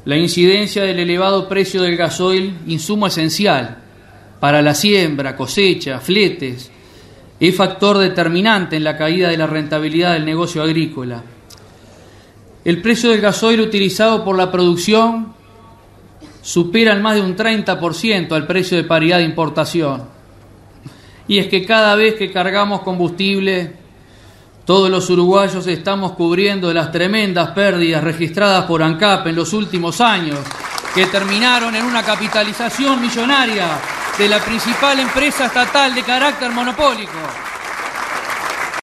la incidencia del elevado precio del gasoil, insumo esencial para la siembra, cosecha, fletes, es factor determinante en la caída de la rentabilidad del negocio agrícola. El precio del gasoil utilizado por la producción supera en más de un 30% al precio de paridad de importación. Y es que cada vez que cargamos combustible, todos los uruguayos estamos cubriendo las tremendas pérdidas registradas por ANCAP en los últimos años, que terminaron en una capitalización millonaria de la principal empresa estatal de carácter monopólico.